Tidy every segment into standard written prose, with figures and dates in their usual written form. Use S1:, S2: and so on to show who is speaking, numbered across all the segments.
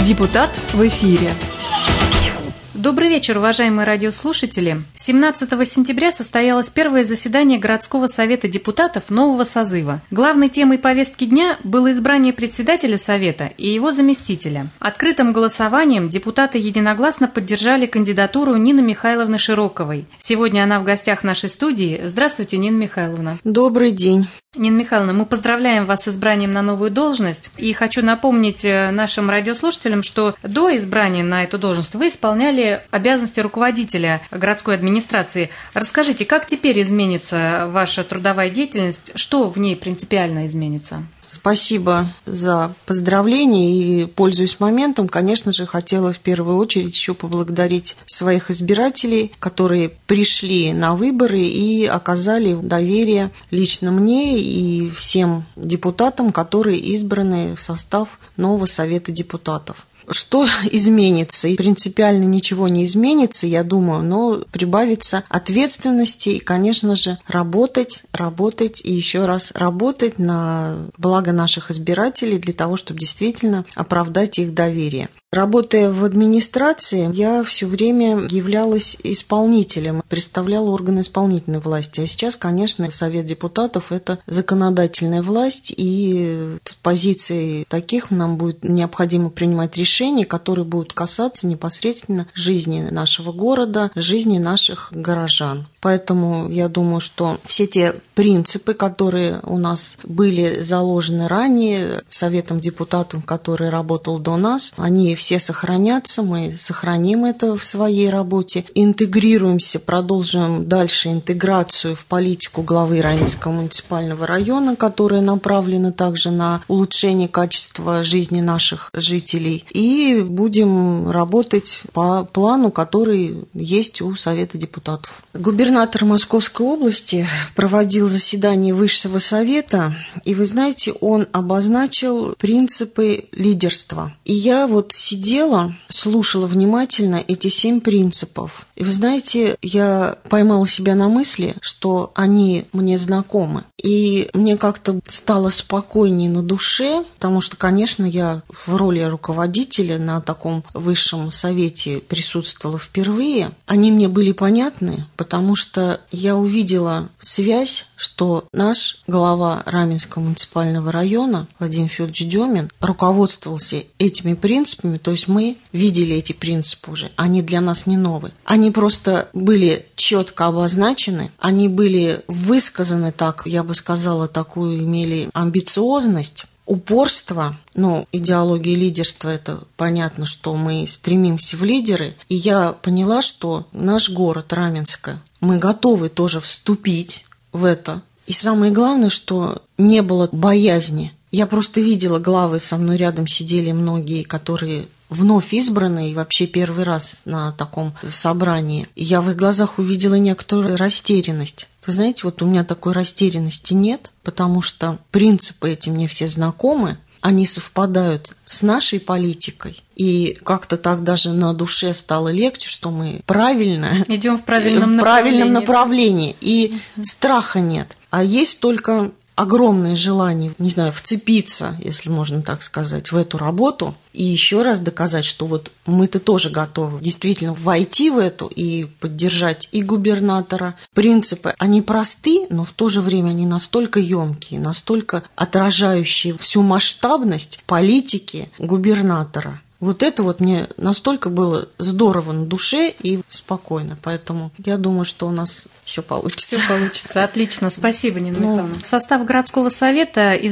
S1: Депутат в эфире.
S2: Добрый вечер, уважаемые радиослушатели. 17 сентября состоялось первое заседание городского совета депутатов нового созыва. Главной темой повестки дня было избрание председателя совета и его заместителя. Открытым голосованием депутаты единогласно поддержали кандидатуру Нины Михайловны Широковой. Сегодня она в гостях нашей студии. Здравствуйте, Нина Михайловна.
S3: Добрый день.
S2: Нина Михайловна, мы поздравляем вас с избранием на новую должность. И хочу напомнить нашим радиослушателям, что до избрания на эту должность вы исполняли обязанности руководителя городской администрации. Расскажите, как теперь изменится ваша трудовая деятельность? Что в ней принципиально изменится?
S3: Спасибо за поздравления и, пользуясь моментом, конечно же, хотела в первую очередь еще поблагодарить своих избирателей, которые пришли на выборы и оказали доверие лично мне и всем депутатам, которые избраны в состав нового Совета депутатов. Что изменится? И принципиально ничего не изменится, я думаю, но прибавится ответственности и, конечно же, работать и еще раз работать на благо наших избирателей для того, чтобы действительно оправдать их доверие. Работая в администрации, я все время являлась исполнителем, представляла органы исполнительной власти. А сейчас, конечно, Совет депутатов – это законодательная власть, и с позиции таких нам будет необходимо принимать решения, которые будут касаться непосредственно жизни нашего города, жизни наших горожан. Поэтому я думаю, что все те принципы, которые у нас были заложены ранее Советом депутатов, который работал до нас, они все сохранятся, мы сохраним это в своей работе, интегрируемся, продолжим дальше интеграцию в политику главы Раменского муниципального района, которая направлена также на улучшение качества жизни наших жителей, и будем работать по плану, который есть у Совета депутатов. Губернатор Московской области проводил заседание Высшего совета, и вы знаете, он обозначил принципы лидерства. И я сидела, слушала внимательно эти 7 принципов. И вы знаете, я поймала себя на мысли, что они мне знакомы. И мне как-то стало спокойнее на душе, потому что, конечно, я в роли руководителя на таком высшем совете присутствовала впервые. Они мне были понятны, потому что я увидела связь, что наш глава Раменского муниципального района Владимир Федорович Демин руководствовался этими принципами, то есть мы видели эти принципы уже, они для нас не новые. Они просто были четко обозначены, они были высказаны так, я бы сказала, такую имели амбициозность, упорство, идеология лидерства – это понятно, что мы стремимся в лидеры. И я поняла, что наш город Раменское, мы готовы тоже вступить в это. И самое главное, что не было боязни. Я просто видела главы, со мной рядом сидели многие, которые вновь избранные, и вообще первый раз на таком собрании. И я в их глазах увидела некоторую растерянность. Вы знаете, у меня такой растерянности нет, потому что принципы эти мне все знакомы, они совпадают с нашей политикой. И как-то так даже на душе стало легче, что мы правильно
S2: идем в правильном
S3: направлении. И страха нет. А есть только огромное желание, вцепиться, если можно так сказать, в эту работу и еще раз доказать, что мы-то тоже готовы действительно войти в эту и поддержать и губернатора. Принципы, они просты, но в то же время они настолько емкие, настолько отражающие всю масштабность политики губернатора. Это мне настолько было здорово на душе и спокойно. Поэтому я думаю, что у нас все получится.
S2: Все получится. Отлично. Спасибо, Нина Михайловна. В состав городского совета из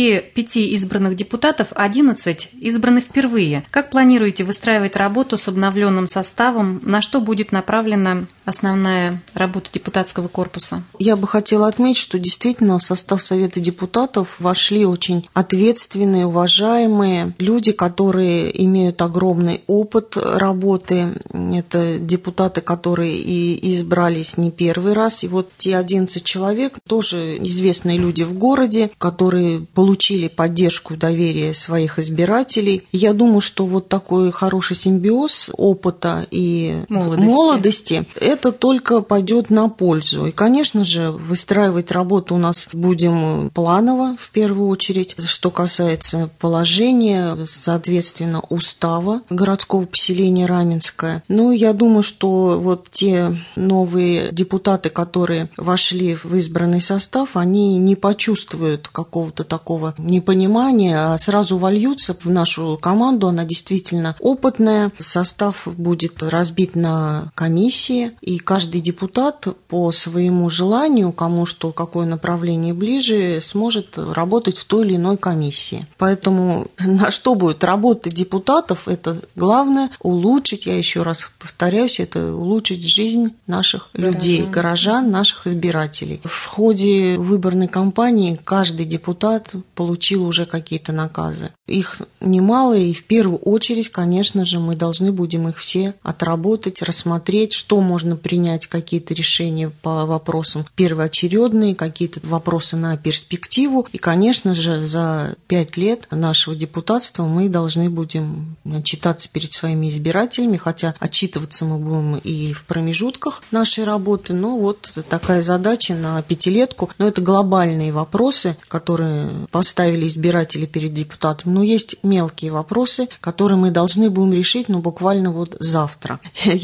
S2: 25 избранных депутатов 11 избраны впервые. Как планируете выстраивать работу с обновленным составом? На что будет направлена основная работа депутатского корпуса?
S3: Я бы хотела отметить, что действительно в состав совета депутатов вошли очень ответственные, уважаемые люди, которые имеют огромный опыт работы. Это депутаты, которые и избрались не первый раз. И те 11 человек тоже известные люди в городе, которые получили поддержку и доверие своих избирателей. И я думаю, что такой хороший симбиоз опыта и молодости – это только пойдет на пользу. И, конечно же, выстраивать работу у нас будем планово, в первую очередь, что касается положения, соответственно, устава городского поселения Раменское. Ну, я думаю, что вот те новые депутаты, которые вошли в избранный состав, они не почувствуют какого-то такого непонимания, а сразу вольются в нашу команду. Она действительно опытная. Состав будет разбит на комиссии, и каждый депутат по своему желанию, кому что, какое направление ближе, сможет работать в той или иной комиссии. Поэтому на что будет работа депутатов, это главное улучшить, я еще раз повторяюсь, это улучшить жизнь наших людей, горожан, наших избирателей. В ходе выборной кампании каждый депутат получил уже какие-то наказы. Их немало, и в первую очередь, конечно же, мы должны будем их все отработать, рассмотреть, что можно принять, какие-то решения по вопросам первоочередные, какие-то вопросы на перспективу. И, конечно же, за 5 лет нашего депутатства мы должны будем отчитаться перед своими избирателями, хотя отчитываться мы будем и в промежутках нашей работы, но вот такая задача на 5-летку. Но это глобальные вопросы, которые поставили избиратели перед депутатом. Но есть мелкие вопросы, которые мы должны будем решить, буквально вот завтра.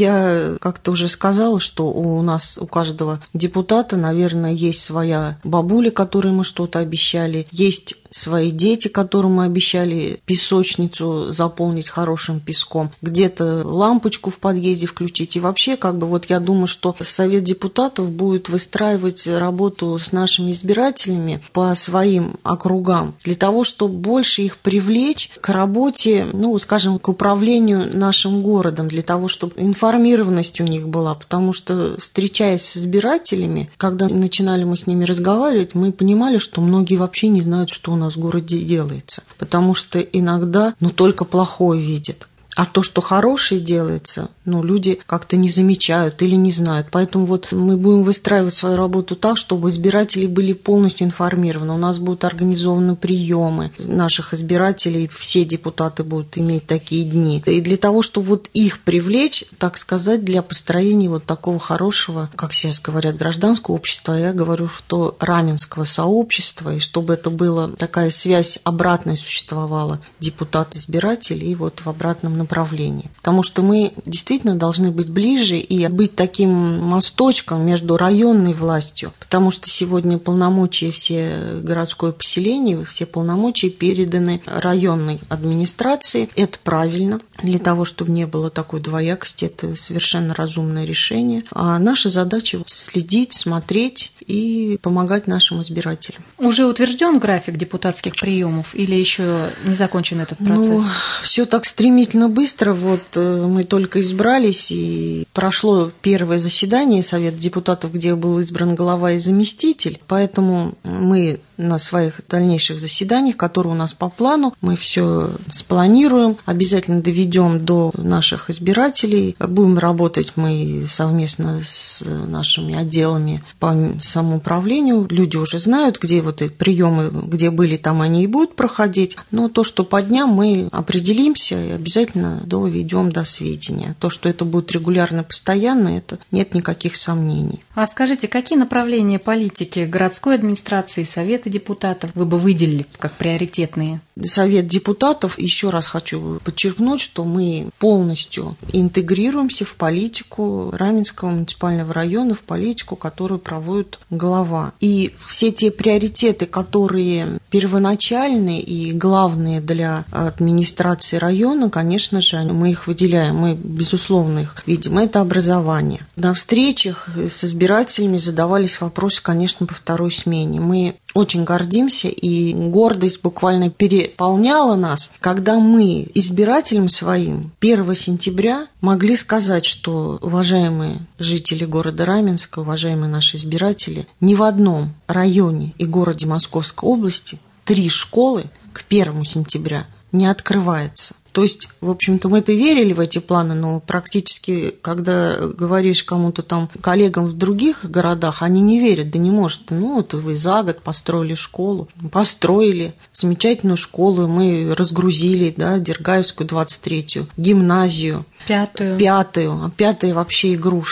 S3: Я как-то уже сказала, что у нас, у каждого депутата, наверное, есть своя бабуля, которой мы что-то обещали, есть свои дети, которым мы обещали песочницу заполнить хорошим песком, где-то лампочку в подъезде включить. И вообще, вот я думаю, что Совет депутатов будет выстраивать работу с нашими избирателями по своим округам, для того, чтобы больше их привлечь к работе, скажем, к управлению нашим городом, для того, чтобы информированность у них была. Потому что, встречаясь с избирателями, когда начинали мы с ними разговаривать, мы понимали, что многие вообще не знают, что у нас в городе делается. Потому что иногда только плохое видят. А то, что хорошее делается, люди как-то не замечают или не знают. Поэтому мы будем выстраивать свою работу так, чтобы избиратели были полностью информированы. У нас будут организованы приемы наших избирателей, все депутаты будут иметь такие дни. И для того, чтобы их привлечь, так сказать, для построения такого хорошего, как сейчас говорят, гражданского общества, я говорю, что раменского сообщества, и чтобы это была такая связь обратная существовала депутат-избиратель и в обратном направлении. Потому что мы действительно должны быть ближе и быть таким мосточком между районной властью, потому что сегодня полномочия все городское поселение, все полномочия переданы районной администрации. Это правильно, для того, чтобы не было такой двоякости, это совершенно разумное решение. А наша задача следить, смотреть и помогать нашим избирателям.
S2: Уже утвержден график депутатских приемов или еще не закончен этот процесс?
S3: Все так стремительно быстро. Мы только избрались, и прошло первое заседание Совета депутатов, где был избран глава и заместитель. Поэтому мы на своих дальнейших заседаниях, которые у нас по плану, мы все спланируем, обязательно доведем до наших избирателей. Будем работать мы совместно с нашими отделами по самоуправлению. Люди уже знают, где эти приемы, где были, там они и будут проходить. Но то, что по дням мы определимся и обязательно доведем до сведения. То, что это будет регулярно, постоянно, это нет никаких сомнений.
S2: А скажите, какие направления политики городской администрации, Совета депутатов вы бы выделили как приоритетные?
S3: Совет депутатов, еще раз хочу подчеркнуть, что мы полностью интегрируемся в политику Раменского муниципального района, в политику, которую проводит глава. И все те приоритеты, которые первоначальные и главные для администрации района, конечно же, мы их выделяем, мы, безусловно, их видим. Это образование. На встречах с избирателями задавались вопросы, конечно, по второй смене. Мы очень гордимся, и гордость буквально переполняла нас, когда мы избирателям своим 1 сентября могли сказать, что, уважаемые жители города Раменска, уважаемые наши избиратели, ни в одном районе и городе Московской области 3 школы к 1 сентября не открывается. То есть, в общем-то, мы-то верили в эти планы, но практически, когда говоришь кому-то там, коллегам в других городах, они не верят, да не может. Вы за год построили школу. Построили замечательную школу, мы разгрузили, Дергаевскую 23-ю, гимназию.
S2: 5-ю.
S3: 5-ю, а 5-я вообще игрушка.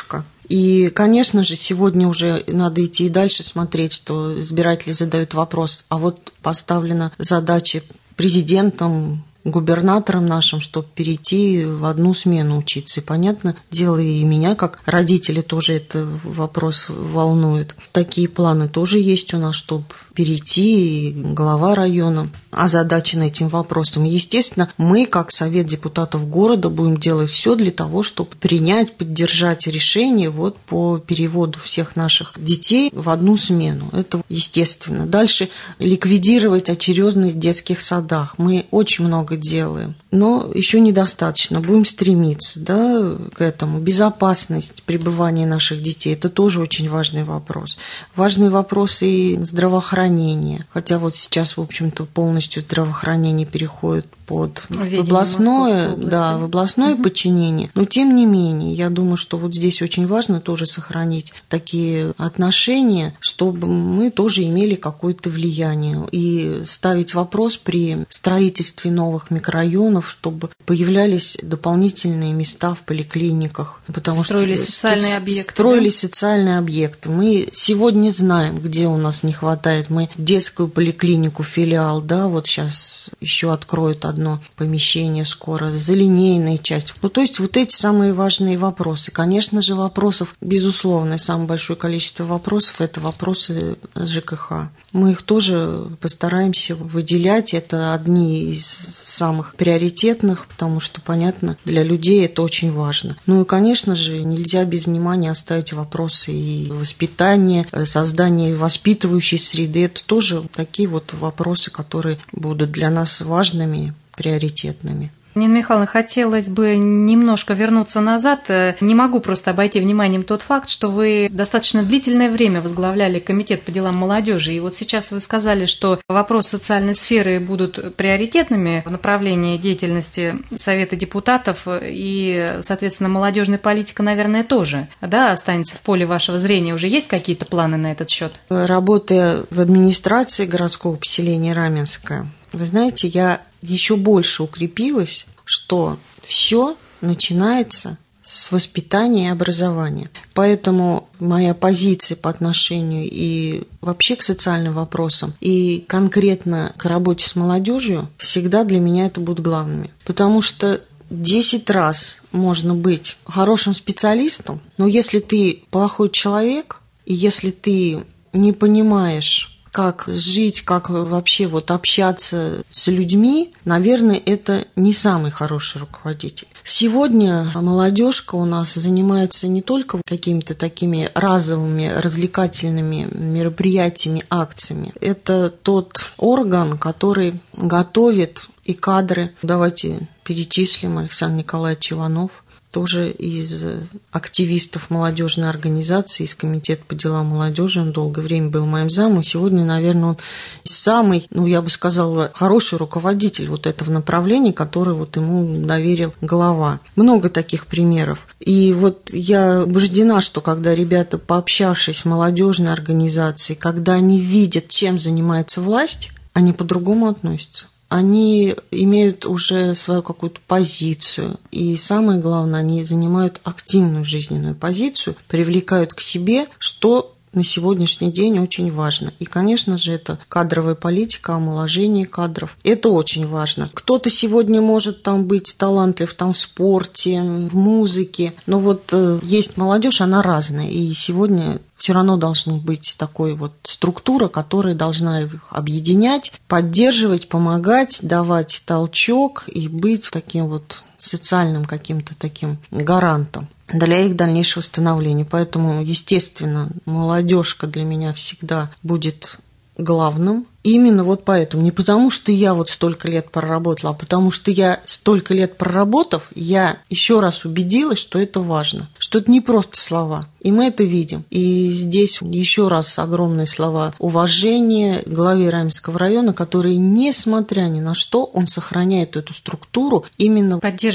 S3: И, конечно же, сегодня уже надо идти и дальше смотреть, что избиратели задают вопрос, а вот поставлена задача президентом, губернатором нашим, чтобы перейти в одну смену учиться. И, понятно, дело и меня, как родители, тоже этот вопрос волнует. Такие планы тоже есть у нас, чтобы перейти, и глава района озадачен этим вопросом. Естественно, мы, как Совет депутатов города, будем делать все для того, чтобы принять, поддержать решение вот по переводу всех наших детей в одну смену. Это естественно. Дальше ликвидировать очередность в детских садах. Мы очень много делаем, но еще недостаточно. Будем стремиться, да, к этому. Безопасность пребывания наших детей – это тоже очень важный вопрос. Важный вопрос и здравоохранения. Хотя вот сейчас, в общем-то, полностью здравоохранение переходит под областное, да, в областное подчинение. Но тем не менее, я думаю, что вот здесь очень важно тоже сохранить такие отношения, чтобы мы тоже имели какое-то влияние. И ставить вопрос при строительстве новых микрорайонов, чтобы появлялись дополнительные места в поликлиниках. Потому
S2: строились
S3: что
S2: социальные объекты.
S3: Строились социальные объекты. Мы сегодня знаем, где у нас не хватает. Мы детскую поликлинику, филиал, да, вот сейчас еще откроют одно помещение скоро, залинейная часть. Ну, то есть вот эти самые важные вопросы. Конечно же, вопросов, безусловно, самое большое количество вопросов – это вопросы ЖКХ. Мы их тоже постараемся выделять. Это одни из самых приоритетных, потому что, понятно, для людей это очень важно. Ну и, конечно же, нельзя без внимания оставить вопросы и воспитания, создания воспитывающей среды. Это тоже такие вот вопросы, которые будут для нас важными, приоритетными.
S2: Нина Михайловна, хотелось бы немножко вернуться назад. Не могу просто обойти вниманием тот факт, что вы достаточно длительное время возглавляли Комитет по делам молодежи. И вот сейчас вы сказали, что вопросы социальной сферы будут приоритетными в направлении деятельности Совета депутатов, и, соответственно, молодежная политика, наверное, тоже, да, останется в поле вашего зрения. Уже есть какие-то планы на этот счет?
S3: Работая в администрации городского поселения Раменское, вы знаете, я еще больше укрепилась, что все начинается с воспитания и образования. Поэтому моя позиция по отношению и вообще к социальным вопросам, и конкретно к работе с молодежью всегда для меня это будут главными. Потому что 10 раз можно быть хорошим специалистом, но если ты плохой человек, и если ты не понимаешь, как жить, как вообще вот общаться с людьми, наверное, это не самый хороший руководитель. Сегодня молодежка у нас занимается не только какими-то такими разовыми развлекательными мероприятиями, акциями. Это тот орган, который готовит и кадры. Давайте перечислим: Александр Николаевич Иванов, тоже из активистов молодежной организации, из Комитета по делам молодежи. Он долгое время был моим замом. Сегодня, наверное, он самый, я бы сказала, хороший руководитель вот этого направления, который вот ему доверил глава. Много таких примеров. И вот я убеждена, что когда ребята, пообщавшись с молодежной организацией, когда они видят, чем занимается власть, они по-другому относятся. Они имеют уже свою какую-то позицию. И самое главное, они занимают активную жизненную позицию, привлекают к себе, что на сегодняшний день очень важно. И, конечно же, это кадровая политика, омоложение кадров. Это очень важно. Кто-то сегодня может там быть талантлив в спорте, в музыке. Но вот есть молодежь, она разная. И сегодня все равно должна быть такой вот структура, которая должна их объединять, поддерживать, помогать, давать толчок и быть таким вот социальным каким-то таким гарантом для их дальнейшего становления. Поэтому, естественно, молодежка для меня всегда будет главным. Именно вот поэтому. Не потому, что я вот столько лет проработала, а потому что я столько лет проработав, я еще раз убедилась, что это важно, что это не просто слова. И мы это видим. И здесь еще раз огромные слова уважения главе Раменского района, который, несмотря ни на что, он сохраняет эту структуру, именно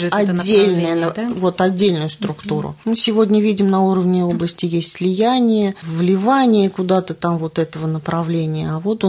S3: отдельную структуру. Мы сегодня видим, на уровне области есть слияние, вливание куда-то там вот этого направления, а вот он видит это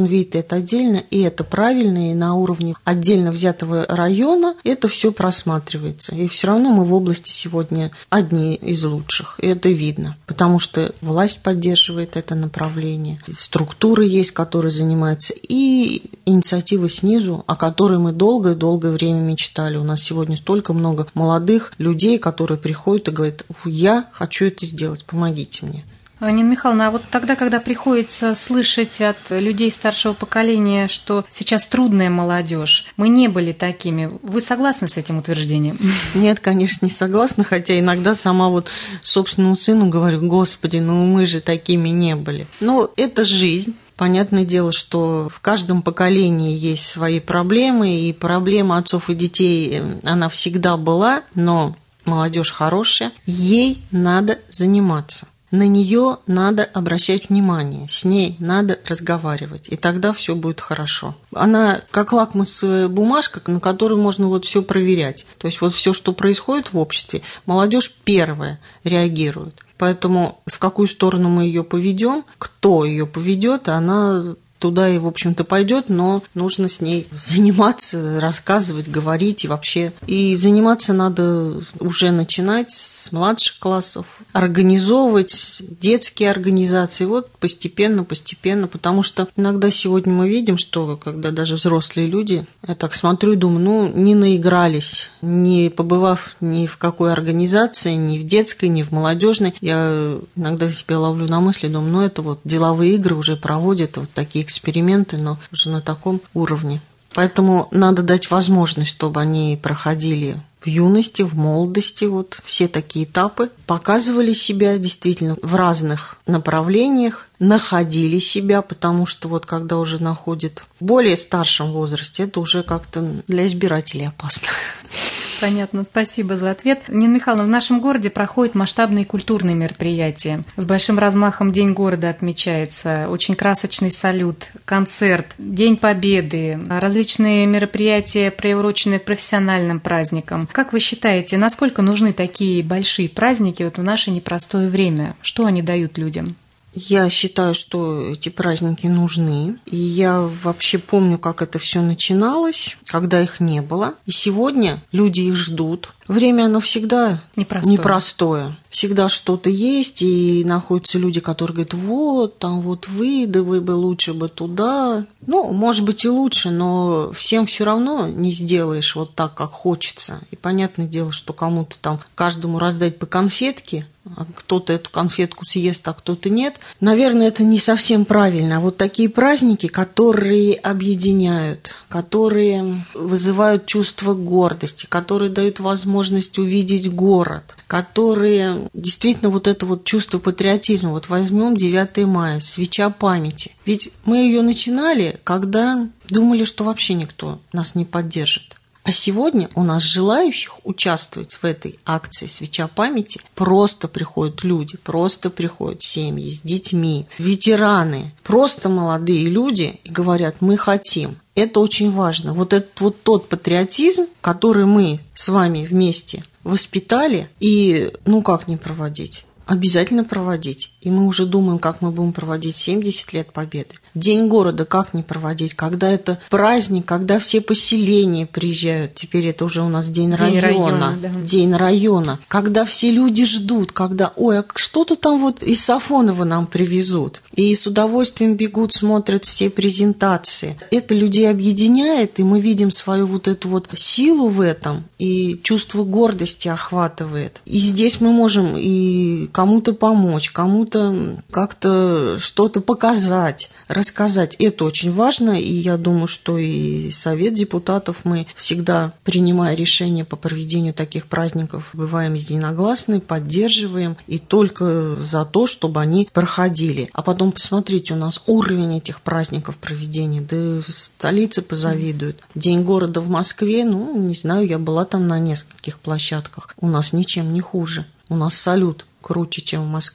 S3: совет отдельно, и это правильно, и на уровне отдельно взятого района это все просматривается. И все равно мы в области сегодня одни из лучших, и это видно, потому что власть поддерживает это направление, структуры есть, которые занимаются, и инициатива снизу, о которой мы долгое-долгое время мечтали. У нас сегодня столько много молодых людей, которые приходят и говорят: я хочу это сделать, помогите мне.
S2: Нина Михайловна, а вот тогда, когда приходится слышать от людей старшего поколения, что сейчас трудная молодежь, мы не были такими, вы согласны с этим утверждением?
S3: Нет, конечно, не согласна, хотя иногда сама вот собственному сыну говорю: Господи, ну мы же такими не были. Но это жизнь. Понятное дело, что в каждом поколении есть свои проблемы, и проблема отцов и детей, она всегда была, но молодежь хорошая, ей надо заниматься. На нее надо обращать внимание, с ней надо разговаривать, и тогда все будет хорошо. Она как лакмусовая бумажка, на которой можно вот все проверять. То есть вот все, что происходит в обществе, молодежь первая реагирует. Поэтому в какую сторону мы ее поведем, кто ее поведет, она туда и, в общем-то, пойдет, но нужно с ней заниматься, рассказывать, говорить и вообще. И заниматься надо уже начинать с младших классов, организовывать детские организации, вот постепенно, потому что иногда сегодня мы видим, что когда даже взрослые люди, я так смотрю и думаю, ну, не наигрались, не побывав ни в какой организации, ни в детской, ни в молодежной, я иногда себя ловлю на мысли, думаю, ну, это вот деловые игры уже проводят, вот такие эксперименты, но уже на таком уровне. Поэтому надо дать возможность, чтобы они проходили в юности, в молодости, вот все такие этапы, показывали себя действительно в разных направлениях, находили себя, потому что вот когда уже находят в более старшем возрасте, это уже как-то для избирателей опасно.
S2: Понятно, спасибо за ответ. Нина Михайловна, в нашем городе проходят масштабные культурные мероприятия. С большим размахом День города отмечается, очень красочный салют, концерт, День Победы, различные мероприятия, приуроченные к профессиональным праздникам. Как вы считаете, насколько нужны такие большие праздники вот в наше непростое время? Что они дают людям?
S3: Я считаю, что эти праздники нужны. И я вообще помню, как это все начиналось, когда их не было. И сегодня люди их ждут. Время, оно всегда непростое. Всегда что-то есть, и находятся люди, которые говорят: вот, там вот вы, да вы бы лучше бы туда. Ну, может быть и лучше, но всем все равно не сделаешь вот так, как хочется. И понятное дело, что кому-то там, каждому раздать по конфетке, а кто-то эту конфетку съест, а кто-то нет. Наверное, это не совсем правильно. А вот такие праздники, которые объединяют, которые вызывают чувство гордости, которые дают возможность увидеть город, которые действительно вот это вот чувство патриотизма. Вот возьмем 9 мая, свеча памяти. Ведь мы ее начинали, когда думали, что вообще никто нас не поддержит. А сегодня у нас желающих участвовать в этой акции «Свеча памяти» просто приходят люди, просто приходят семьи с детьми, ветераны, просто молодые люди и говорят: мы хотим. Это очень важно. Вот этот вот тот патриотизм, который мы с вами вместе воспитали, и ну как не проводить? Обязательно проводить. И мы уже думаем, как мы будем проводить 70 лет Победы. День города как не проводить, когда это праздник, когда все поселения приезжают. Теперь это уже у нас День района. Да. День района. Когда все люди ждут, когда, ой, а что-то там вот из Сафонова нам привезут. И с удовольствием бегут, смотрят все презентации. Это людей объединяет, и мы видим свою вот эту вот силу в этом, и чувство гордости охватывает. И здесь мы можем и кому-то помочь, кому-то как-то что-то показать, рассказать. Это очень важно, и я думаю, что и Совет депутатов, мы всегда, принимая решения по проведению таких праздников, бываем единогласны, поддерживаем, и только за то, чтобы они проходили. А потом посмотрите, у нас уровень этих праздников проведения, да столица позавидует. День города в Москве, ну, не знаю, я была там на нескольких площадках, у нас ничем не хуже. У нас салют круче, чем в Москве.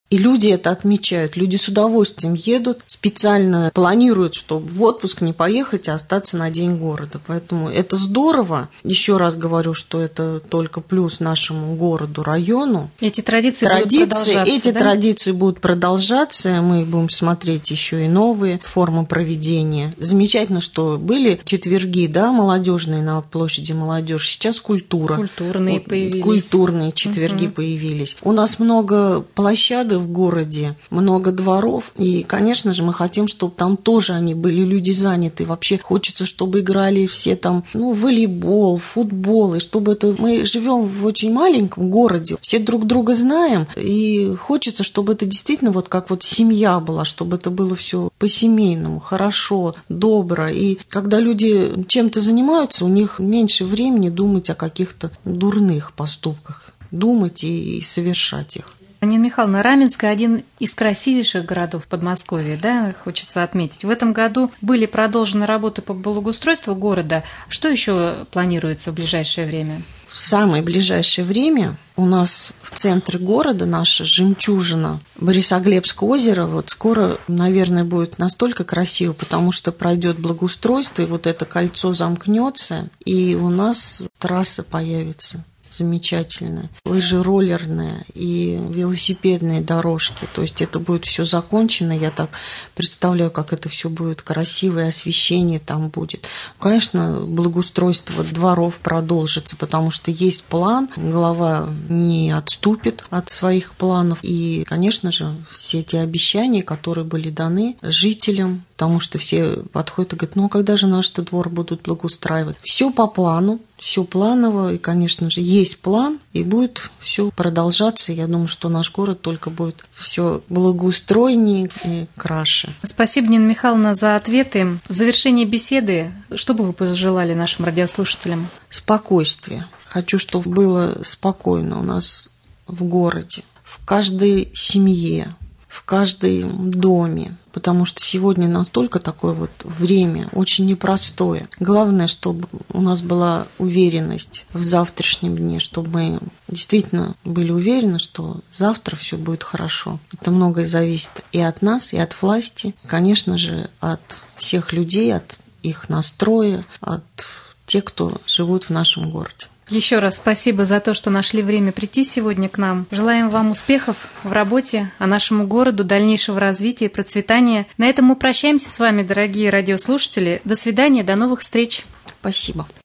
S3: И люди это отмечают, люди с удовольствием едут, специально планируют, чтобы в отпуск не поехать, а остаться на День города. Поэтому это здорово. Еще раз говорю, что это только плюс нашему городу, району.
S2: Эти традиции будут продолжаться, да?
S3: Традиции будут продолжаться, мы будем смотреть еще и новые формы проведения. Замечательно, что были четверги, да, молодежные на площади Молодежи. Сейчас культура.
S2: Культурные появились.
S3: Культурные четверги появились. У нас много площадок в городе, много дворов, и, конечно же, мы хотим, чтобы там тоже они были люди заняты. Вообще хочется, чтобы играли все там, волейбол, футбол, и чтобы это... Мы живем в очень маленьком городе, все друг друга знаем, и хочется, чтобы это действительно как семья была, чтобы это было все по-семейному, хорошо, добро. И когда люди чем-то занимаются, у них меньше времени думать о каких-то дурных поступках, думать и совершать их.
S2: Нина Михайловна, Раменское – один из красивейших городов Подмосковья, да, хочется отметить. В этом году были продолжены работы по благоустройству города. Что еще планируется в ближайшее время?
S3: В самое ближайшее время у нас в центре города наша жемчужина Борисоглебское озеро скоро, наверное, будет настолько красиво, потому что пройдет благоустройство, и это кольцо замкнется, и у нас трасса появится. Замечательная, лыжероллерная и велосипедные дорожки. То есть это будет все закончено. Я так представляю, как это все будет красивое, освещение там будет. Конечно, благоустройство дворов продолжится, потому что есть план, глава не отступит от своих планов. И, конечно же, все эти обещания, которые были даны жителям, потому что все подходят и говорят, когда же наш двор будут благоустраивать? Все по плану, все планово, и, конечно же, есть план, и будет все продолжаться. Я думаю, что наш город только будет все благоустроеннее и краше.
S2: Спасибо, Нина Михайловна, за ответы. В завершении беседы, что бы вы пожелали нашим радиослушателям?
S3: Спокойствие. Хочу, чтобы было спокойно у нас в городе, в каждой семье, в каждом доме, потому что сегодня настолько такое время очень непростое. Главное, чтобы у нас была уверенность в завтрашнем дне, чтобы мы действительно были уверены, что завтра все будет хорошо. Это многое зависит и от нас, и от власти, конечно же, от всех людей, от их настроя, от тех, кто живут в нашем городе.
S2: Еще раз спасибо за то, что нашли время прийти сегодня к нам. Желаем вам успехов в работе, а нашему городу дальнейшего развития и процветания. На этом мы прощаемся с вами, дорогие радиослушатели. До свидания, до новых встреч.
S3: Спасибо.